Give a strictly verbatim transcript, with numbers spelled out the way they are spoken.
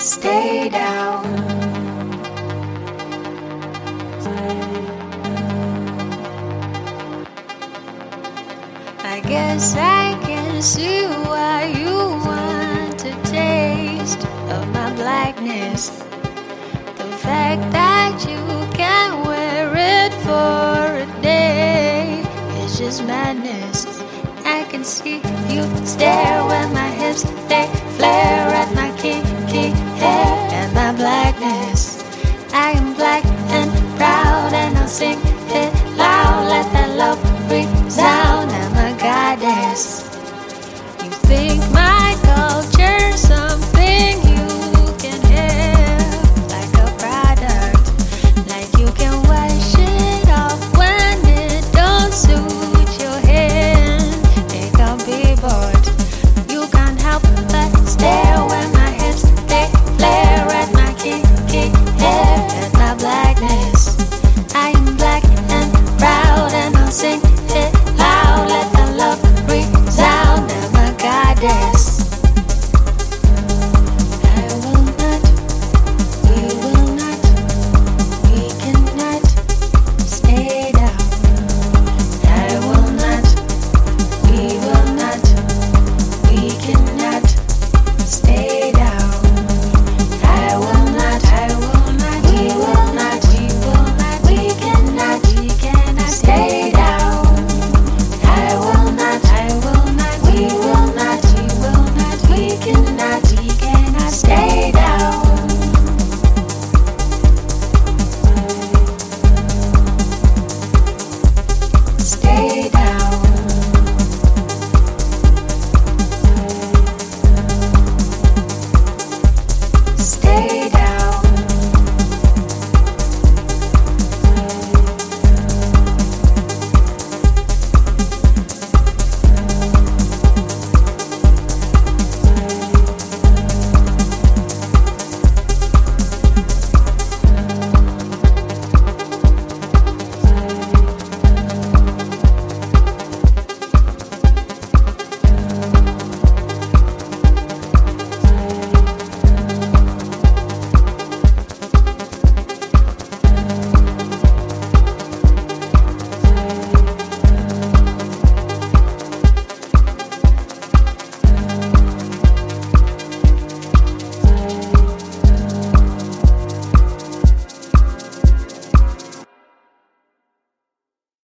stay down. I guess I can see why you want a taste of my blackness. The fact that you can wear it for a day is just madness. I can see you stare when my hips they flare at my kinky hair and my blackness. I am black and proud and I'll sing it loud. Let that love resound. I'm a goddess. You think my culture's something you can have, like a product, like you can wash it off when it don't suit your hand. It can be bored. You can't help but stare when my hips they flare at my kinky hair and my blackness. I am black and proud and I'll sing it loud. Let the love resound. I'm a goddess.